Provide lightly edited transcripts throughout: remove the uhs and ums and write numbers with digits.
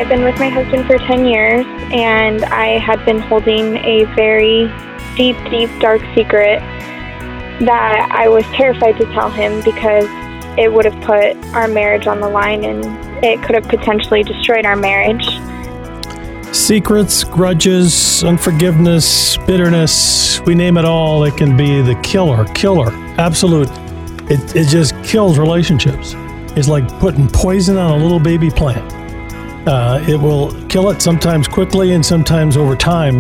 I've been with my husband for 10 years, and I had been holding a very deep, dark secret that I was terrified to tell him because it would have put our marriage on the line and it could have potentially destroyed our marriage. Secrets, grudges, unforgiveness, bitterness, we name it all. It can be the killer, absolute. It just kills relationships. It's like putting poison on a little baby plant. It will kill it sometimes quickly and sometimes over time.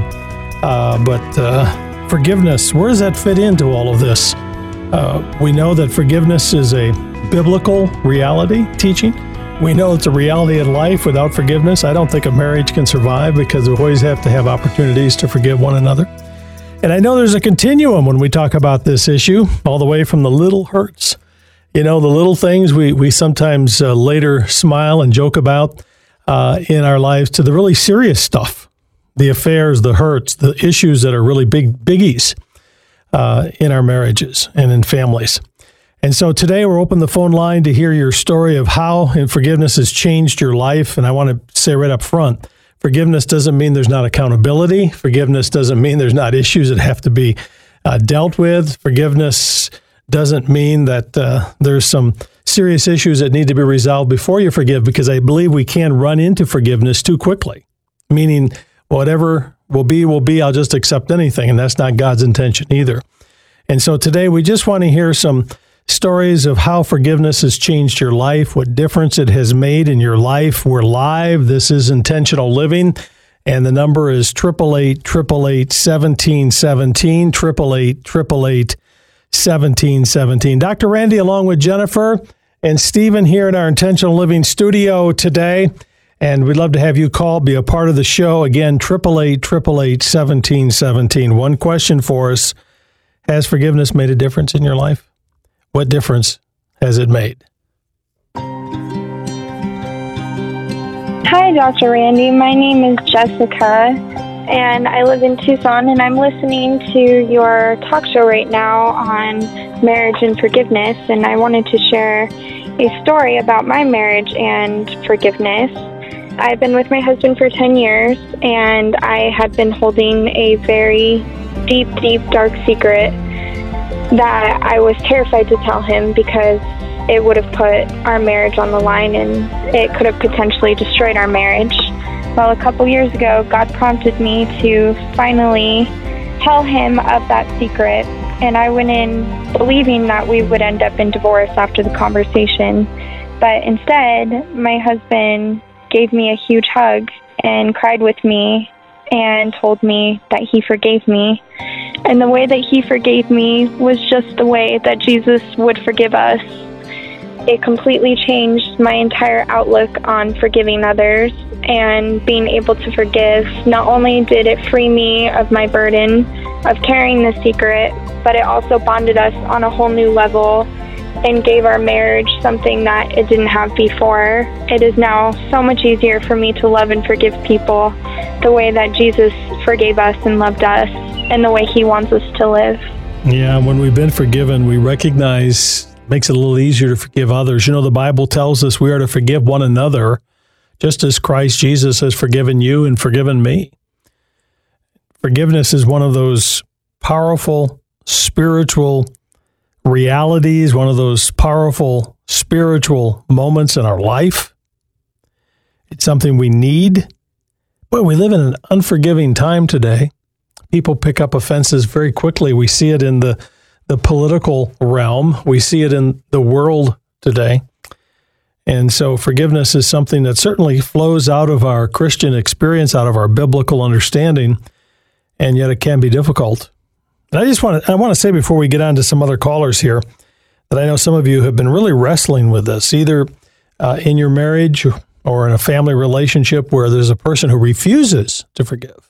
But forgiveness, where does that fit into all of this? We know that forgiveness is a biblical reality teaching. We know it's a reality in life. Without forgiveness, I don't think a marriage can survive because we always have to have opportunities to forgive one another. And I know there's a continuum when we talk about this issue, all the way from the little hurts. You know, the little things we sometimes later smile and joke about in our lives to the really serious stuff, the affairs, the hurts, the issues that are really biggies in our marriages and in families. And so today we're opening the phone line to hear your story of how forgiveness has changed your life. And I want to say right up front, forgiveness doesn't mean there's not accountability. Forgiveness doesn't mean there's not issues that have to be dealt with. Forgiveness doesn't mean that there's some serious issues that need to be resolved before you forgive, because I believe we can run into forgiveness too quickly, meaning whatever will be, I'll just accept anything. And that's not God's intention either. And so today we just want to hear some stories of how forgiveness has changed your life, what difference it has made in your life. We're live. This is Intentional Living, and the number is 888-888-1717, 888-888-1717. Dr. Randy, along with Jennifer and Stephen here in our Intentional Living studio today, and we'd love to have you call, be a part of the show. Again, 888-888-1717. One question for us: has forgiveness made a difference in your life? What difference has it made? Hi, Dr. Randy. My name is Jessica, and I live in Tucson, and I'm listening to your talk show right now on marriage and forgiveness, and I wanted to share a story about my marriage and forgiveness. I've been with my husband for 10 years, and I had been holding a very deep, dark secret that I was terrified to tell him because it would have put our marriage on the line and it could have potentially destroyed our marriage. Well, a couple years ago, God prompted me to finally tell him of that secret, and I went in believing that we would end up in divorce after the conversation. But instead, my husband gave me a huge hug and cried with me and told me that he forgave me. And the way that he forgave me was just the way that Jesus would forgive us. It completely changed my entire outlook on forgiving others and being able to forgive. Not only did it free me of my burden of carrying the secret, but it also bonded us on a whole new level and gave our marriage something that it didn't have before. It is now so much easier for me to love and forgive people the way that Jesus forgave us and loved us and the way he wants us to live. Yeah, when we've been forgiven, we recognize it makes it a little easier to forgive others. You know, the Bible tells us we are to forgive one another just as Christ Jesus has forgiven you and forgiven me. Forgiveness is one of those powerful spiritual realities, one of those powerful spiritual moments in our life. It's something we need. Well, we live in an unforgiving time today. People pick up offenses very quickly. We see it in the political realm. We see it in the world today. And so forgiveness is something that certainly flows out of our Christian experience, out of our biblical understanding, and yet it can be difficult. And I want to say before we get on to some other callers here that I know some of you have been really wrestling with this, either in your marriage or in a family relationship where there's a person who refuses to forgive.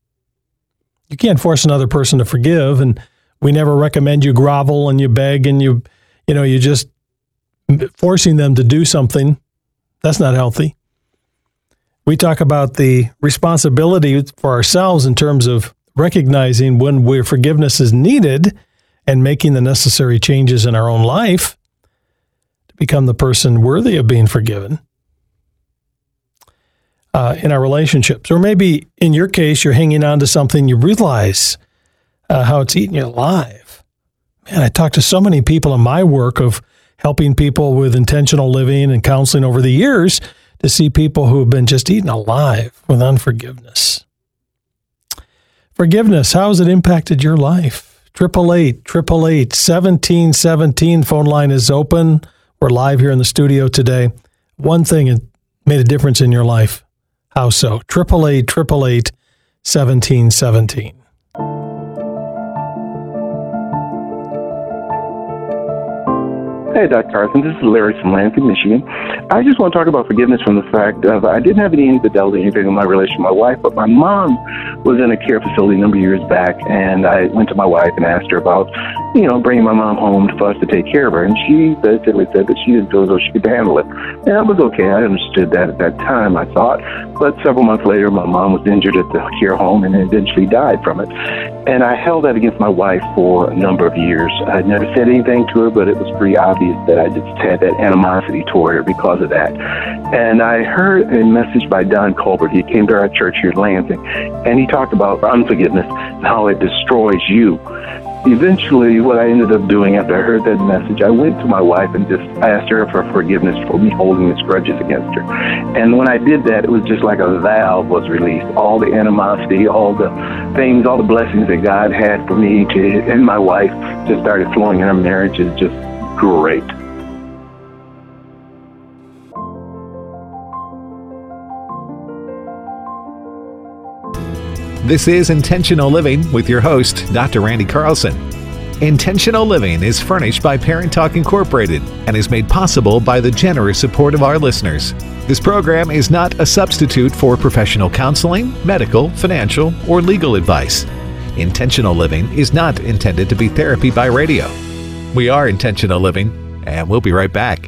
You can't force another person to forgive, and we never recommend you grovel and you beg and you just forcing them to do something. That's not healthy. We talk about the responsibility for ourselves in terms of recognizing when where forgiveness is needed and making the necessary changes in our own life to become the person worthy of being forgiven. in our relationships. Or maybe in your case, you're hanging on to something you realize how it's eating you alive. Man, I talk to so many people in my work of helping people with intentional living and counseling over the years to see people who have been just eaten alive with unforgiveness. Forgiveness, how has it impacted your life? 888-888-1717. Phone line is open. We're live here in the studio today. One thing that made a difference in your life. How so? 888-888-1717. Hey, Dr. Carson. This is Larry from Lansing, Michigan. I just want to talk about forgiveness from the fact of I didn't have any infidelity or anything in my relationship with my wife, but my mom was in a care facility a number of years back, and I went to my wife and asked her about, bringing my mom home for us to take care of her, and she basically said that she didn't feel as though she could handle it. And that was okay. I understood that at that time, I thought. But several months later, my mom was injured at the care home and eventually died from it. And I held that against my wife for a number of years. I never said anything to her, but it was pretty obvious that I just had that animosity toward her because of that. And I heard a message by Don Colbert. He came to our church here in Lansing, and he talked about unforgiveness and how it destroys you. Eventually, what I ended up doing after I heard that message, I went to my wife and just asked her for forgiveness for me holding these grudges against her. And when I did that, it was just like a valve was released. All the animosity, all the things, all the blessings that God had for me and my wife just started flowing in our marriage. Is just great. This is Intentional Living with your host, Dr. Randy Carlson. Intentional Living is furnished by Parent Talk Incorporated and is made possible by the generous support of our listeners. This program is not a substitute for professional counseling, medical, financial, or legal advice. Intentional Living is not intended to be therapy by radio. We are Intentional Living, and we'll be right back.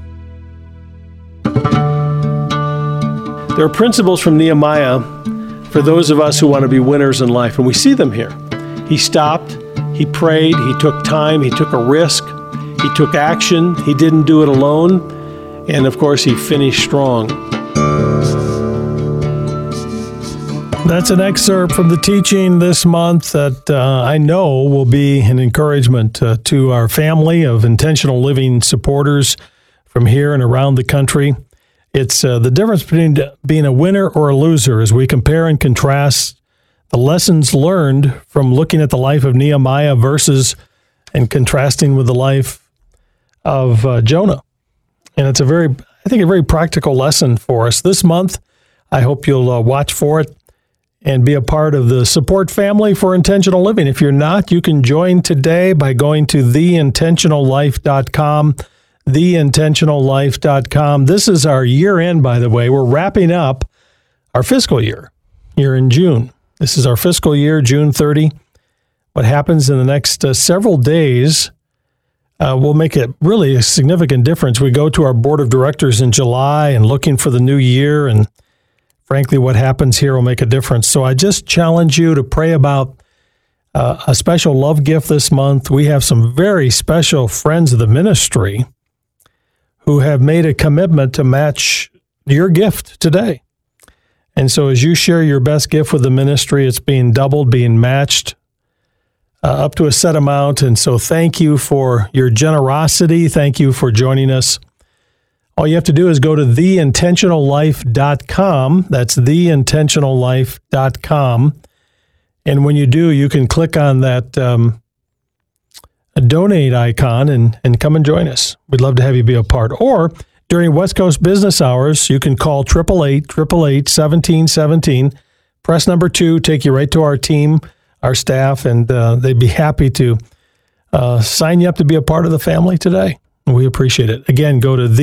There are principles from Nehemiah for those of us who want to be winners in life, and we see them here. He stopped, he prayed, he took time, he took a risk, he took action, he didn't do it alone, and of course he finished strong. That's an excerpt from the teaching this month that I know will be an encouragement to our family of intentional living supporters from here and around the country. It's the difference between being a winner or a loser as we compare and contrast the lessons learned from looking at the life of Nehemiah versus and contrasting with the life of Jonah. And it's a very practical lesson for us this month. I hope you'll watch for it and be a part of the support family for intentional living. If you're not, you can join today by going to theintentionallife.com. theintentionallife.com. This is our year end, by the way. We're wrapping up our fiscal year here in June. This is our fiscal year, June 30. What happens in the next several days will make it really a significant difference. We go to our board of directors in July and looking for the new year, and frankly, what happens here will make a difference. So I just challenge you to pray about a special love gift this month. We have some very special friends of the ministry who have made a commitment to match your gift today. And so as you share your best gift with the ministry, it's being doubled, being matched up to a set amount. And so thank you for your generosity. Thank you for joining us. All you have to do is go to theintentionallife.com. That's theintentionallife.com. And when you do, you can click on that a donate icon and come and join us. We'd love to have you be a part. Or during West Coast business hours, you can call 888-888-1717. Press number 2, take you right to our team, our staff, and they'd be happy to sign you up to be a part of the family today. We appreciate it. Again, go to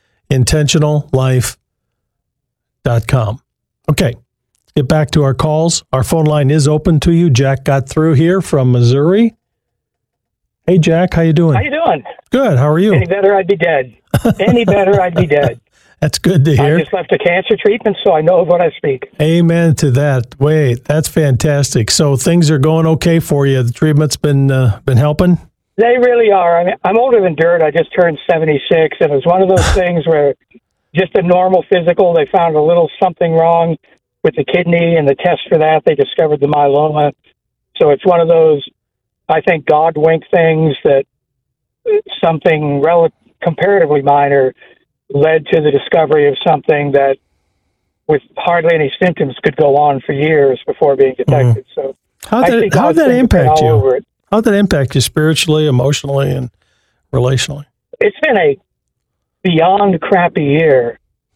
theintentionallife.com. Okay, let's get back to our calls. Our phone line is open to you. Jack got through here from Missouri. Hey, Jack, how you doing? How you doing? Good. How are you? Any better, I'd be dead. Any better, I'd be dead. That's good to hear. I just left a cancer treatment, so I know of what I speak. Amen to that. Wait, that's fantastic. So things are going okay for you. The treatment's been helping? They really are. I mean, I'm older than dirt. I just turned 76, and it was one of those things where just a normal physical. They found a little something wrong with the kidney, and the test for that, they discovered the myeloma. So it's one of those, I think, God wink things that something comparatively minor led to the discovery of something that, with hardly any symptoms, could go on for years before being detected. So how did that impact you? How did that impact you spiritually, emotionally, and relationally? It's been a beyond crappy year.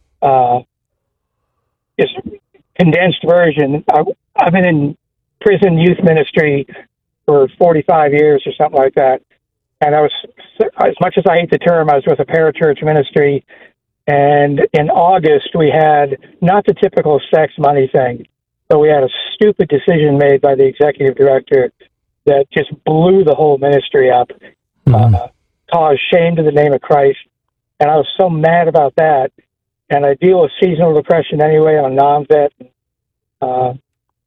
Just condensed version. I've been in prison youth ministry for 45 years or something like that. And I was, as much as I hate the term, I was with a parachurch ministry. And in August, we had not the typical sex money thing, but we had a stupid decision made by the executive director that just blew the whole ministry up, caused shame to the name of Christ. And I was so mad about that. And I deal with seasonal depression anyway on non-vet. So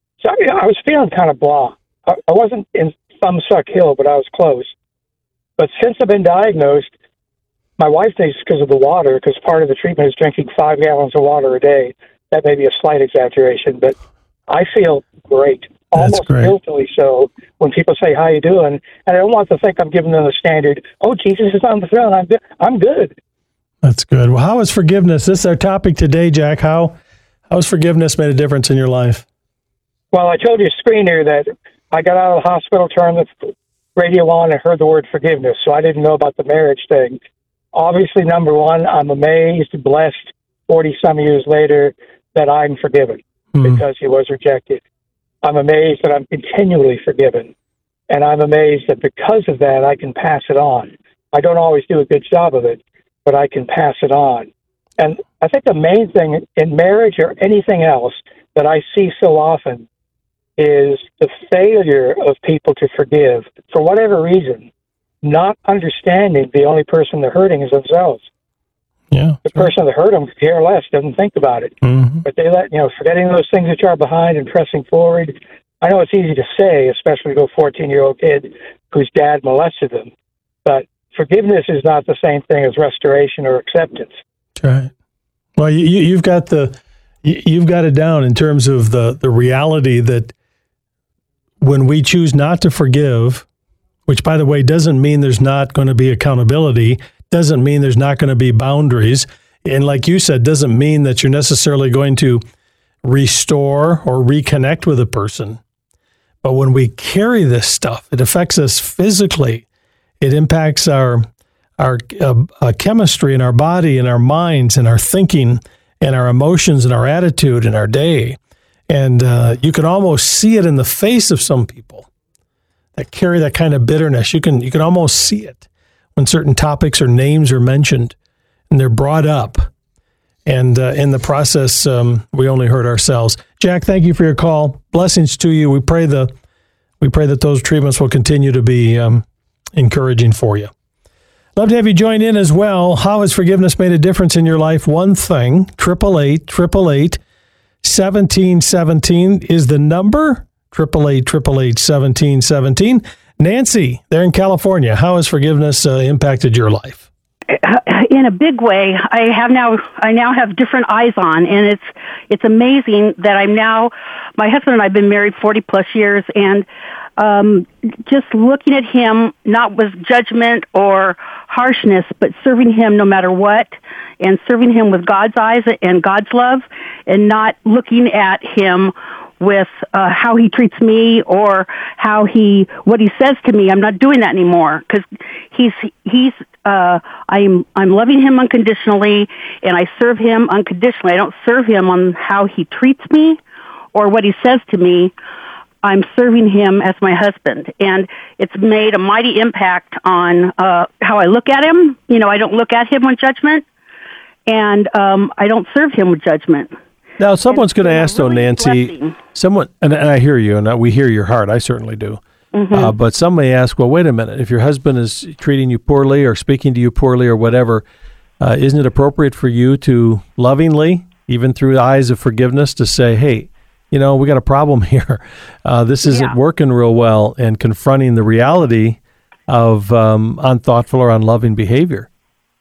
I was feeling kind of blah. I wasn't in Thumbsuck Hill, but I was close. But since I've been diagnosed, my wife thinks it's because of the water, because part of the treatment is drinking 5 gallons of water a day. That may be a slight exaggeration, but I feel great. Almost guiltily so when people say, how you doing? And I don't want to think I'm giving them the standard, oh, Jesus is on the throne. I'm good. That's good. Well, how is forgiveness? This is our topic today, Jack. How has forgiveness made a difference in your life? Well, I told your screener that I got out of the hospital, turned the radio on, and heard the word forgiveness, so I didn't know about the marriage thing. Obviously, number one, I'm amazed, blessed, 40-some years later, that I'm forgiven because he was rejected. I'm amazed that I'm continually forgiven, and I'm amazed that because of that, I can pass it on. I don't always do a good job of it, but I can pass it on. And I think the main thing in marriage or anything else that I see so often is the failure of people to forgive for whatever reason, not understanding the only person they're hurting is themselves. Yeah, the person that hurt them could care less, doesn't think about it. But they forgetting those things which are behind and pressing forward. I know it's easy to say, especially to a 14-year-old kid whose dad molested them, but forgiveness is not the same thing as restoration or acceptance. That's right. Well, you've got it down in terms of the reality that when we choose not to forgive, which, by the way, doesn't mean there's not going to be accountability, doesn't mean there's not going to be boundaries, and like you said, doesn't mean that you're necessarily going to restore or reconnect with a person. But when we carry this stuff, it affects us physically. It impacts our chemistry in our body and our minds and our thinking and our emotions and our attitude and our day. And you can almost see it in the face of some people that carry that kind of bitterness. You can almost see it when certain topics or names are mentioned and they're brought up. And in the process, we only hurt ourselves. Jack, thank you for your call. Blessings to you. We pray that those treatments will continue to be encouraging for you. Love to have you join in as well. How has forgiveness made a difference in your life? One thing, 888-888-1717 is the number, 888-888-1717. Nancy, there in California, how has forgiveness impacted your life? In a big way. I now have different eyes on, and it's amazing that my husband and I have been married 40 plus years, and just looking at him, not with judgment or harshness, but serving him no matter what, and serving him with God's eyes and God's love, and not looking at him with how he treats me or what he says to me. I'm not doing that anymore because I'm loving him unconditionally, and I serve him unconditionally. I don't serve him on how he treats me or what he says to me. I'm serving him as my husband, and it's made a mighty impact on how I look at him. I don't look at him with judgment, and I don't serve him with judgment. Now, someone's going to ask, though, Nancy, and I hear you, and we hear your heart. I certainly do. But some may ask, well, wait a minute. If your husband is treating you poorly or speaking to you poorly or whatever, isn't it appropriate for you to lovingly, even through the eyes of forgiveness, to say, hey, we got a problem here. This isn't working real well, and confronting the reality of unthoughtful or unloving behavior.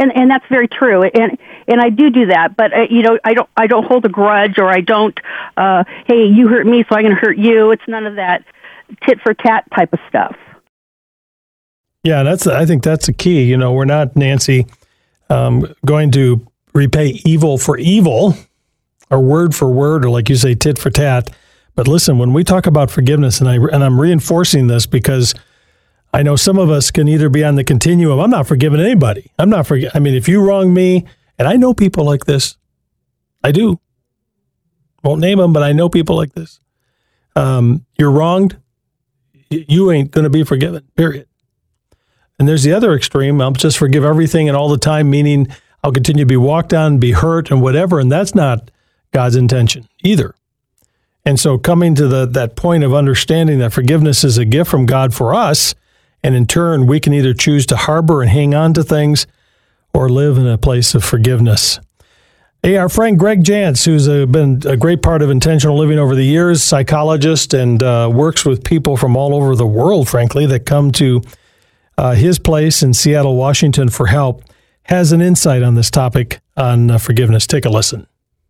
And that's very true. And I do that, but I don't hold a grudge, or I don't, hey, you hurt me, so I'm going to hurt you. It's none of that tit for tat type of stuff. Yeah, I think that's the key. We're not, Nancy, going to repay evil for evil, or word for word, or like you say, tit for tat. But listen, when we talk about forgiveness, and I'm reinforcing this because I know some of us can either be on the continuum. I'm not forgiving anybody. If you wrong me, and I know people like this, I do. Won't name them, but I know people like this. You're wronged, you ain't going to be forgiven, period. And there's the other extreme. I'll just forgive everything and all the time, meaning I'll continue to be walked on, be hurt, and whatever. And that's not God's intention either. And so coming to that point of understanding that forgiveness is a gift from God for us, and in turn, we can either choose to harbor and hang on to things or live in a place of forgiveness. Hey, our friend Greg Jantz, who's been a great part of Intentional Living over the years, psychologist, and works with people from all over the world, frankly, that come to his place in Seattle, Washington for help, has an insight on this topic on forgiveness. Take a listen.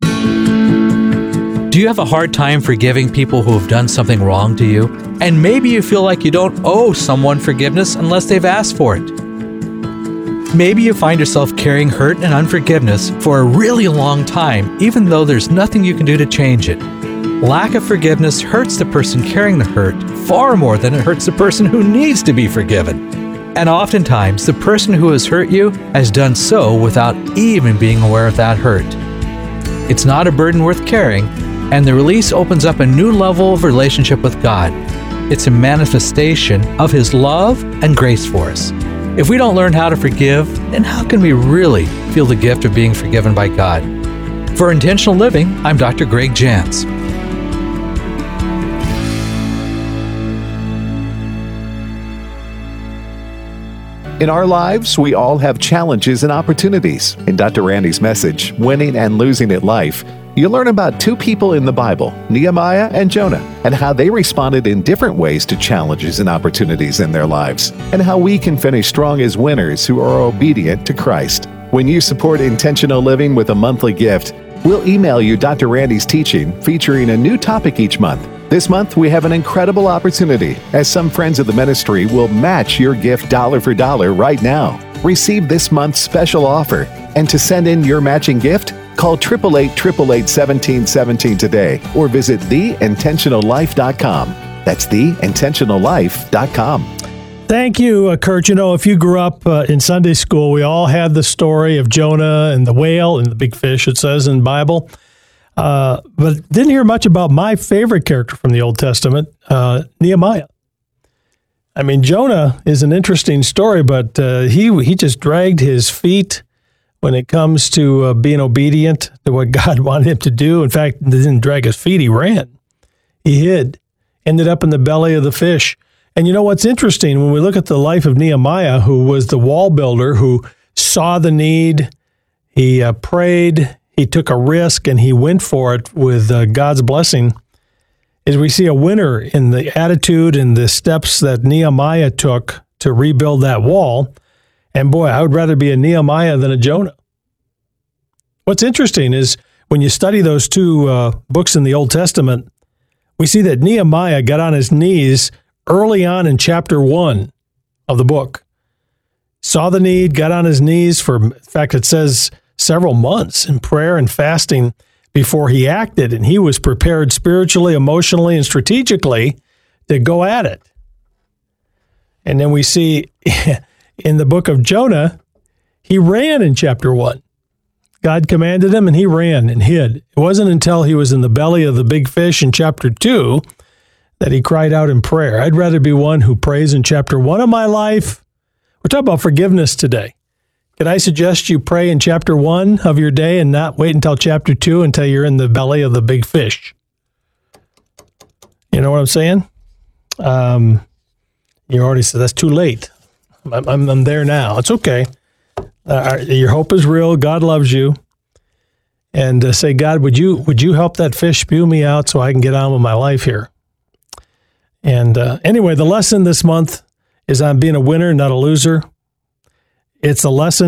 Do you have a hard time forgiving people who have done something wrong to you? And maybe you feel like you don't owe someone forgiveness unless they've asked for it. Maybe you find yourself carrying hurt and unforgiveness for a really long time, even though there's nothing you can do to change it. Lack of forgiveness hurts the person carrying the hurt far more than it hurts the person who needs to be forgiven. And oftentimes, the person who has hurt you has done so without even being aware of that hurt. It's not a burden worth carrying, and the release opens up a new level of relationship with God. It's a manifestation of His love and grace for us. If we don't learn how to forgive, then how can we really feel the gift of being forgiven by God? For Intentional Living, I'm Dr. Greg Jantz. In our lives, we all have challenges and opportunities. In Dr. Randy's message, Winning and Losing at Life, you learn about two people in the Bible, Nehemiah and Jonah, and how they responded in different ways to challenges and opportunities in their lives, and how we can finish strong as winners who are obedient to Christ. When you support Intentional Living with a monthly gift, we'll email you Dr. Randy's teaching featuring a new topic each month. This month, we have an incredible opportunity, as some friends of the ministry will match your gift dollar for dollar right now. Receive this month's special offer, and to send in your matching gift, call 888-888-1717 today, or visit theintentionallife.com. That's theintentionallife.com. Thank you, Kurt. If you grew up in Sunday school, we all had the story of Jonah and the whale and the big fish, it says in the Bible. But didn't hear much about my favorite character from the Old Testament, Nehemiah. Jonah is an interesting story, but he just dragged his feet when it comes to being obedient to what God wanted him to do. In fact, he didn't drag his feet, he ran. He hid, ended up in the belly of the fish. And what's interesting, when we look at the life of Nehemiah, who was the wall builder, who saw the need, he prayed, he took a risk, and he went for it with God's blessing, is we see a winner in the attitude and the steps that Nehemiah took to rebuild that wall. And boy, I would rather be a Nehemiah than a Jonah. What's interesting is when you study those two books in the Old Testament, we see that Nehemiah got on his knees early on in chapter 1 of the book. Saw the need, got on his knees for, in fact, it says several months in prayer and fasting before he acted. And he was prepared spiritually, emotionally, and strategically to go at it. And then we see in the book of Jonah, he ran in chapter 1. God commanded him and he ran and hid. It wasn't until he was in the belly of the big fish in chapter 2 that he cried out in prayer. I'd rather be one who prays in chapter 1 of my life. We're talking about forgiveness today. Could I suggest you pray in chapter 1 of your day and not wait until chapter 2 until you're in the belly of the big fish? You know what I'm saying? You already said that's too late. I'm there now. It's okay. Your hope is real. God loves you. And say, God, would you help that fish spew me out so I can get on with my life here? And anyway, the lesson this month is on being a winner, not a loser. It's a lesson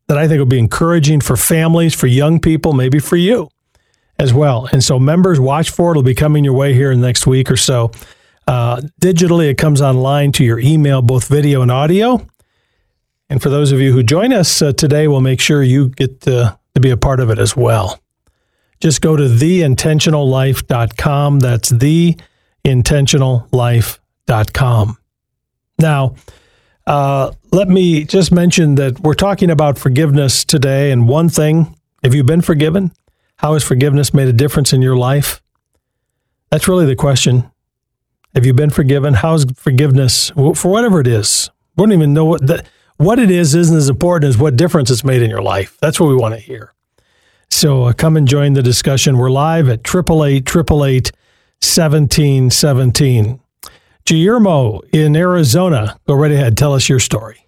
that I think will be encouraging for families, for young people, maybe for you as well. And so members, watch for it. It'll be coming your way here in the next week or so. Digitally, it comes online to your email, both video and audio. And for those of you who join us today, we'll make sure you get to be a part of it as well. Just go to theintentionallife.com. That's theintentionallife.com. Now, let me just mention that we're talking about forgiveness today. And one thing, have you been forgiven? How has forgiveness made a difference in your life? That's really the question. Have you been forgiven? How's forgiveness, for whatever it is? We don't even know what it is isn't as important as what difference it's made in your life. That's what we want to hear. So come and join the discussion. We're live at 888-888-1717. Guillermo in Arizona, go right ahead. Tell us your story.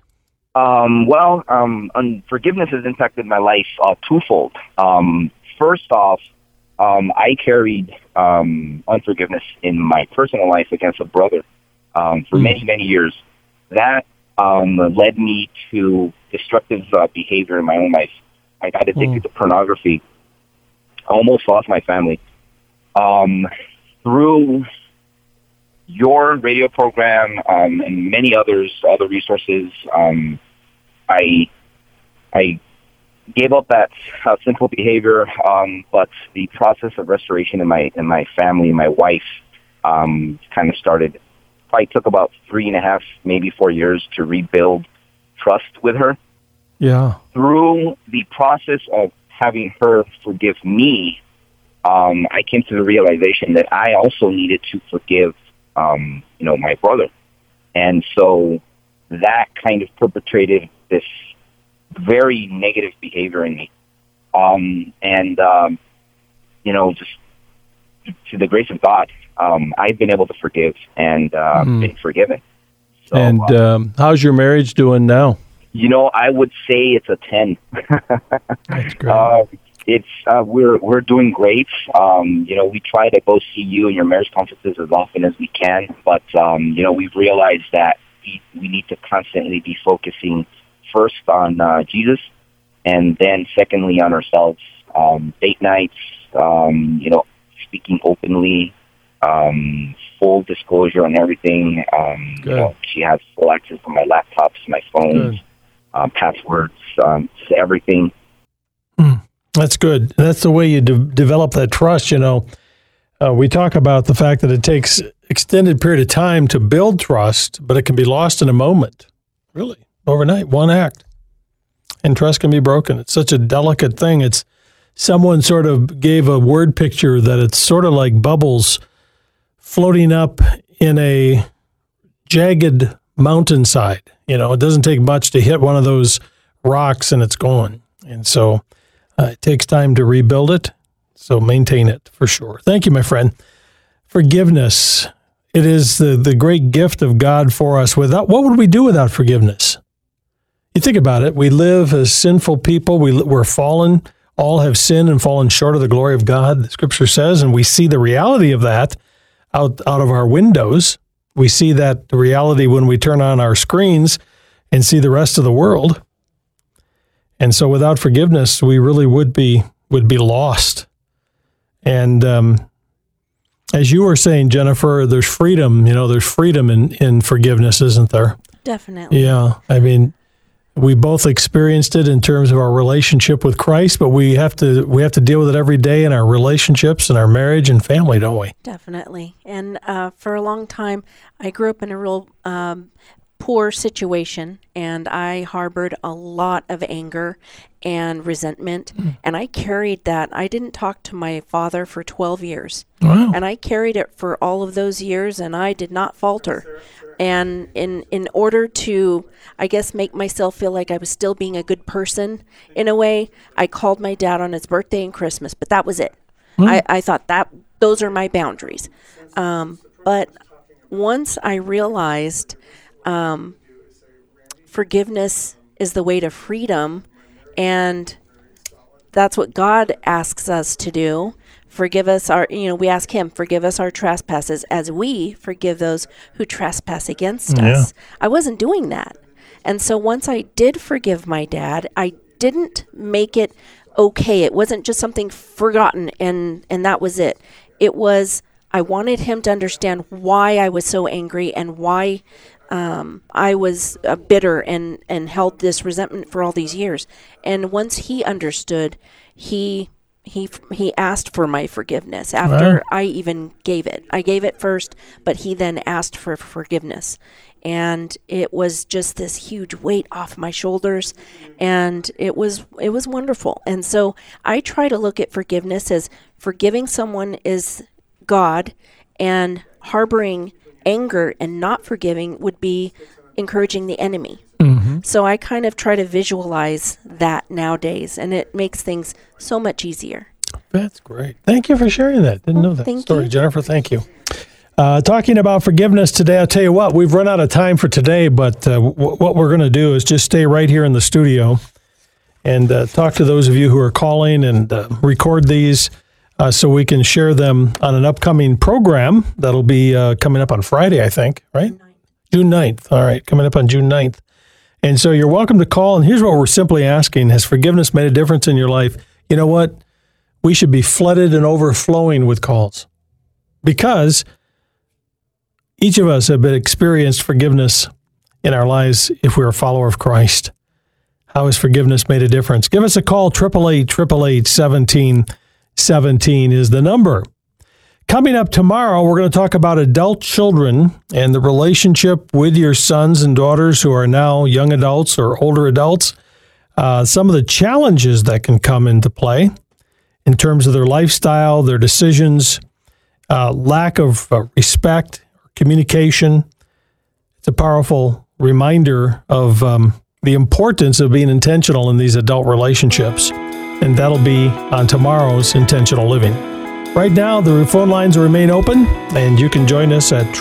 Forgiveness has impacted my life twofold. First off, I carried unforgiveness in my personal life against a brother for many, many years. That led me to destructive behavior in my own life. I got addicted to pornography. I almost lost my family. Through your radio program and many other resources, I gave up that sinful behavior, but the process of restoration in my family, my wife, kind of started. Probably took about 3.5, maybe 4 years to rebuild trust with her. Yeah. Through the process of having her forgive me, I came to the realization that I also needed to forgive, my brother. And so that kind of perpetrated this very negative behavior in me. Just to the grace of God, I've been able to forgive and been forgiven. So, and how's your marriage doing now? I would say it's a 10. That's great. We're doing great. We try to go see you and your marriage conferences as often as we can, but we've realized that we need to constantly be focusing first on Jesus, and then secondly on ourselves. Date nights, speaking openly, full disclosure on everything. She has full access to my laptops, my phones, passwords, everything. That's good. That's the way you develop that trust. We talk about the fact that it takes extended period of time to build trust, but it can be lost in a moment. Really, overnight, one act, and trust can be broken. It's such a delicate thing. It's someone sort of gave a word picture that it's sort of like bubbles floating up in a jagged mountainside. It doesn't take much to hit one of those rocks and it's gone. And so it takes time to rebuild it. So maintain it for sure. Thank you, my friend. Forgiveness. It is the great gift of God for us. What would we do without forgiveness? You think about it. We live as sinful people. We're fallen. All have sinned and fallen short of the glory of God, the Scripture says, and we see the reality of that out of our windows. We see that reality when we turn on our screens and see the rest of the world. And so without forgiveness, we really would be lost. And as you were saying, Jennifer, there's freedom. There's freedom in forgiveness, isn't there? Definitely. Yeah. I mean, we both experienced it in terms of our relationship with Christ, but we have to deal with it every day in our relationships and our marriage and family, don't we? Definitely. And for a long time, I grew up in a real poor situation, and I harbored a lot of anger and resentment, and I carried that. I didn't talk to my father for 12 years, wow. And I carried it for all of those years, and I did not falter. And in order to, I guess, make myself feel like I was still being a good person, in a way, I called my dad on his birthday and Christmas, but that was it. I thought that those are my boundaries. But once I realized forgiveness is the way to freedom, and that's what God asks us to do. Forgive us we ask him, forgive us our trespasses as we forgive those who trespass against us. I wasn't doing that. And so once I did forgive my dad, I didn't make it okay. It wasn't just something forgotten and that was it. It was, I wanted him to understand why I was so angry and why I was bitter and held this resentment for all these years. And once he understood, he asked for my forgiveness after I even gave it. I gave it first, but he then asked for forgiveness. And it was just this huge weight off my shoulders, and it was wonderful. And so I try to look at forgiveness as forgiving someone is God, and harboring anger and not forgiving would be encouraging the enemy. Mm-hmm. So I kind of try to visualize that nowadays, and it makes things so much easier. That's great. Thank you for sharing that. Didn't know that story, you. Jennifer. Thank you. Talking about forgiveness today, I'll tell you what, we've run out of time for today, but what we're going to do is just stay right here in the studio and talk to those of you who are calling and record these so we can share them on an upcoming program that'll be coming up on Friday, I think, right? June 9th. All right, coming up on June 9th. And so you're welcome to call, and here's what we're simply asking. Has forgiveness made a difference in your life? You know what? We should be flooded and overflowing with calls, because each of us have experienced forgiveness in our lives if we're a follower of Christ. How has forgiveness made a difference? Give us a call. 888-888-1717 is the number. Coming up tomorrow, we're going to talk about adult children and the relationship with your sons and daughters who are now young adults or older adults. Some of the challenges that can come into play in terms of their lifestyle, their decisions, lack of respect, communication. It's a powerful reminder of the importance of being intentional in these adult relationships. And that'll be on tomorrow's Intentional Living. Right now, the phone lines remain open, and you can join us at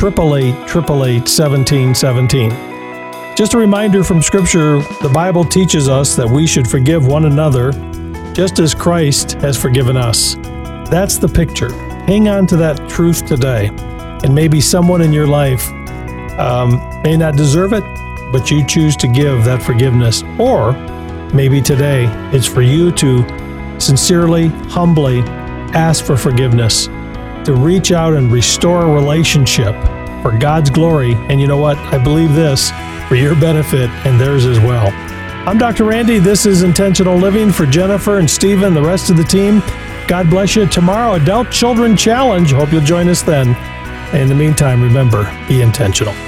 888-888-1717. Just a reminder from Scripture, the Bible teaches us that we should forgive one another just as Christ has forgiven us. That's the picture. Hang on to that truth today. And maybe someone in your life may not deserve it, but you choose to give that forgiveness. Or maybe today it's for you to sincerely, humbly ask for forgiveness, to reach out and restore a relationship for God's glory. And you know what? I believe this for your benefit and theirs as well. I'm Dr. Randy. This is Intentional Living. For Jennifer and Stephen, the rest of the team, God bless you. Tomorrow, Adult Children Challenge. Hope you'll join us then. In the meantime, remember, be intentional.